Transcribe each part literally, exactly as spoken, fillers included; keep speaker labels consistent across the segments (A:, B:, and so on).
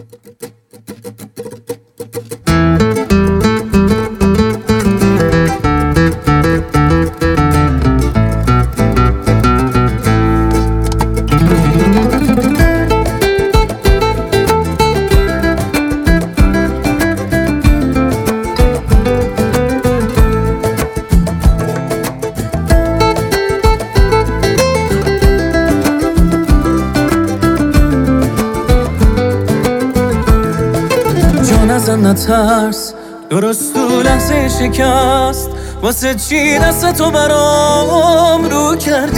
A: ازن نترس، درست تو لحظه شکست واسه چی دست تو برام رو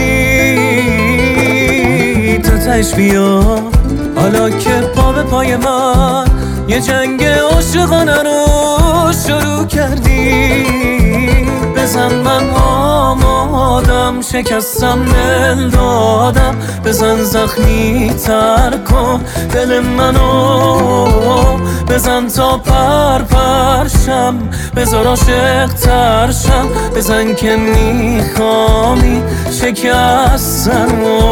A: کردی؟ تا تش بیا حالا که پا به پای من یه جنگ عاشقانه رو شروع کردی. بزن من آمادم، شکستم دل دادم، بزن زخمی تر کن دل منو، بزن تا پر پرشم، بذار عاشق ترشم، بزن که میخوامی شکستنو.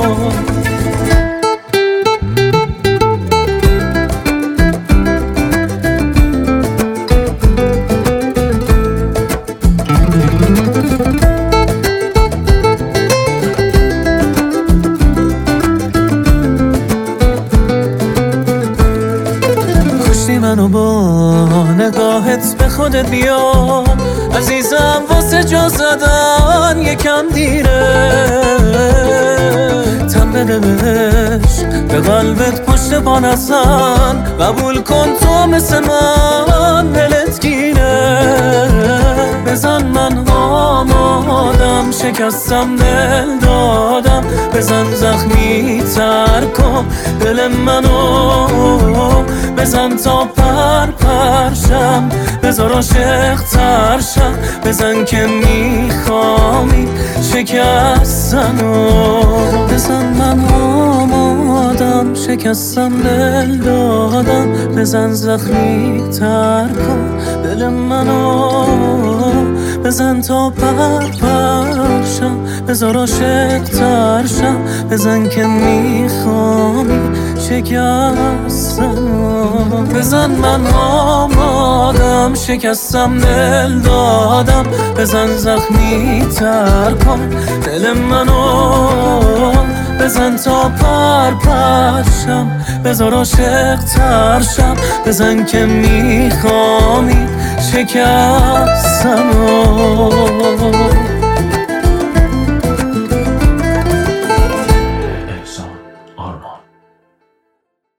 A: منو با نگاهت به خودت بیا عزیزم، واسه جا زدن یکم دیره. تن بده بهش به قلبت پشت پا نزن، قبول کن تو مثل من دلت گیره. بزن من آمادم، شکستم دل دادم، بزن زخمی تر کن دل منو، بزن تا پر پرشم، بذار عاشق ترشم، بزن که میخوامی شکستنو. بزن من آمادم، شکستم دل دادم، بزن زخمی تر کن دل منو، بزن تا پر پرشم، بذار عاشق ترشم، بزن که میخوامی شکستنو. بزن من آمادم، شکستم دل دادم، بزن زخمی تر کن دل منو، بزن تا پر پرشم، بذار عاشق ترشم، بزن که میخوامی شکستنو.